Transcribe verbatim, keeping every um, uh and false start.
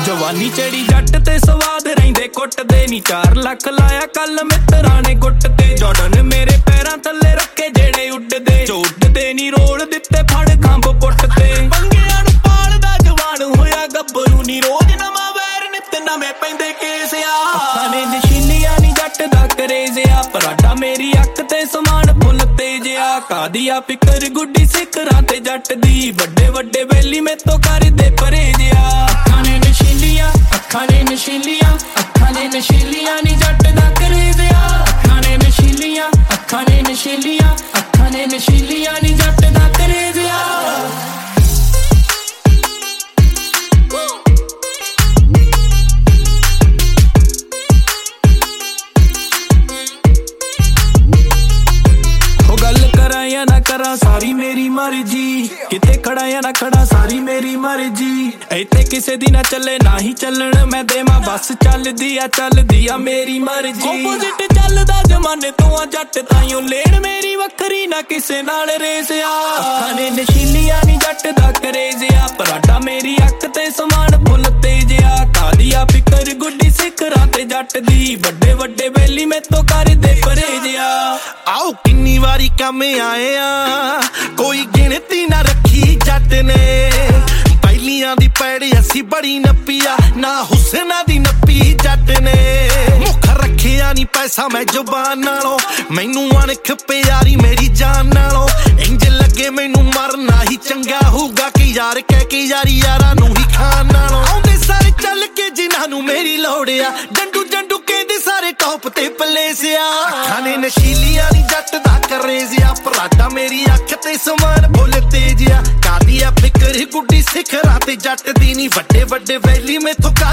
ਜਵਾਨੀ ਚੜੀ ਜੱਟ ਤੇ ਸਵਾਦ ਰਹਿੰਦੇ ਕੁੱਟਦੇ ਨੀ ਚਾਰ ਲੱਖ ਲਾਇਆ ਕੱਲ ਮਿੱਤਰਾਂ ਨੇ ਗੁੱਟ ਤੇ ਜਾਰਡਨ ਮੇਰੇ ਪੈਰਾਂ ਥੱਲੇ ਰੱਖੇ ਜਿਹੜੇ ਉੱਡਦੇ ਜੋ ਉੱਡਦੇ ਨੀ ਰੋਲ ਦਿੱਤੇ ਫੜ ਖੰਭ ਪੁੱਟ ਤੇ ਪੰਗਿਆਂ ਨੂੰ ਪਾਲਦਾ ਜਵਾਨ ਹੋਇਆ ਗੱਭਰੂ ਨੀ ਰੋਜ਼ ਨਵਾਂ ਵੈਰ ਨਿੱਤ ਨਵੇਂ ਪੈਂਦੇ ਕੇਸ ਆ ਅੱਖਾਂ ਨੇ ਨਸ਼ੀਲੀਆਂ ਨੀ ਜੱਟ ਦਾ ਕਰੇਜ਼ ਆ ਪਰਾਡਾ ਮੇਰੀ ਅੱਖ ਤੇ ਸਮਾਨ ਫੁੱਲ ਤੇਜ ਆ ਕਾਦੀਆ ਫਿਕਰ ਗੁੱਡੀ ਸਿਖਰਾਂ ਤੇ ਜੱਟ ਦੀ ਵੱਡੇ ਵੱਡੇ ਵੇਲੀ ਮੈਥੋਂ ਕਰਦੇ ਪਰਹੇਜ ਆ ਅੱਖਾਂ ਨੇ ਨਸ਼ੀਲੀਆਂ ਅੱਖਾਂ ਨੇ ਨਸ਼ੀਲੀਆਂ ਅੱਖਾਂ ਨੇ ਨਸ਼ੀਲੀਆਂ ਨੀ ਜੱਟ ਦਾ ਕਰੇਜ਼ ਆ ਅੱਖਾਂ ਨੇ ਨਸ਼ੀਲੀਆਂ ਅੱਖਾਂ ਨੇ ਨਸ਼ੀਲੀਆਂ ਅੱਖਾਂ ਨੇ ਨਸ਼ੀਲੀਆਂ ਨੀ ਜੱਟ ਦਾ ਕਰੇਜ਼ ਆ या ना करा सारी मेरी मर्जी किते खड़ा या ना खड़ा सारी मेरी मर्जी इत्थे किसे दी ना चले ना ही चलन मैं देवा बस चलदी आ चलदी आ मेरी मर्जी ऑपोजिट चलदा जमाने तो आ जट ताईओ लेन मेरी वखरी ना किसे नाल रेस आ अखां ने नशीलियां नी जट दा करेज आ पराडा मेरी अख ते समान फुल तेज आ कादिया फिकर गुड्डी सिखरां ते जट दी वड्डे वड्डे वेली मैथों करदे परहेज आ आओ किन्नी वारी कम आए कोई गिनती ना रखी जट ने पहलियां दी पैड़ी असी बड़ी नप्पी आ ना हुसना दी नप्पी जट ने मुख रखिया नी पैसा मैं जुबान नालों मैनू अणख प्यारी मेरी जान नालों इंज लगे मैनू मरना ही चंगा होगा कि यार कह के यारी यारा नू ही खान नालों आउंदे सारे चल के जिन्हां नू मेरी लोड़ आ डंडू डंडू कहंदे सारे टॉप ते पलेस आ अखां ने नशीलियां नी जट दा करेज आ पराडा मेरी अख ते समान फुल तेज आ कादिया फिकर गुड्डी सिखरां ते जट दी नी वड्डे वड्डे वैली मैथों